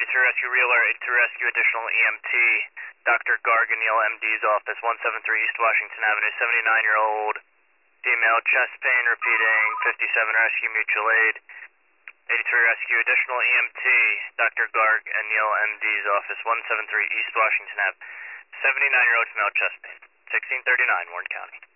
83 Rescue Reeler, 83 Rescue Additional EMT, Dr. Garganil, MD's office, 173 East Washington Avenue, 79-year-old female, chest pain, repeating, 57 Rescue Mutual Aid, 83 Rescue Additional EMT, Dr. Garganil, MD's office, 173 East Washington Ave, 79-year-old female, chest pain, 1639 Warren County.